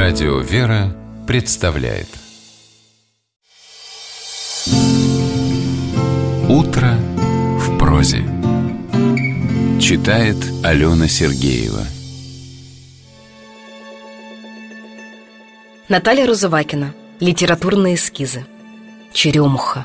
Радио «Вера» представляет «Утро в прозе». Читает Алена Сергеева. Наталья Розовакина. Литературные эскизы. Черемуха.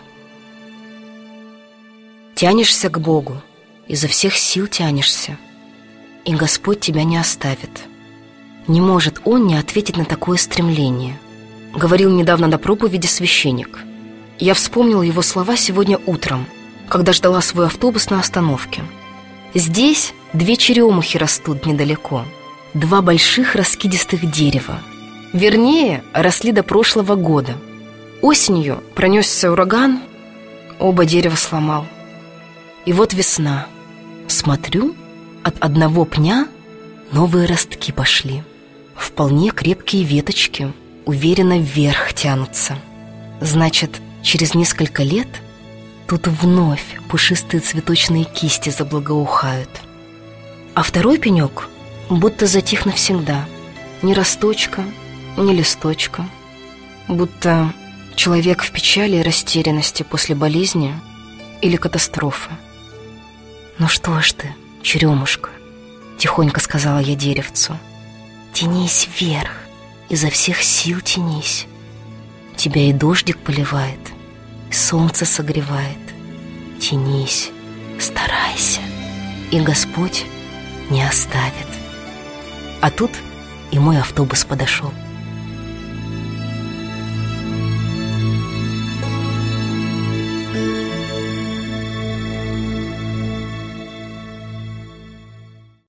Тянешься к Богу, изо всех сил тянешься, и Господь тебя не оставит. Не может Он не ответить на такое стремление. Говорил недавно на проповеди священник. Я вспомнил его слова сегодня утром, когда ждала свой автобус на остановке. Здесь 2 черемухи растут недалеко, 2 больших раскидистых дерева. Вернее, росли до прошлого года. Осенью пронесся ураган, оба дерева сломал. И вот весна. Смотрю, от одного пня новые ростки пошли. Вполне крепкие веточки уверенно вверх тянутся. Значит, через несколько лет тут вновь пушистые цветочные кисти заблагоухают. А второй пенек будто затих навсегда. Ни росточка, ни листочка. Будто человек в печали и растерянности после болезни или катастрофы. «Ну что ж ты, черемушка?» — тихонько сказала я деревцу. «Тянись вверх, изо всех сил тянись. Тебя и дождик поливает, и солнце согревает. Тянись, старайся, и Господь не оставит». А тут и мой автобус подошел.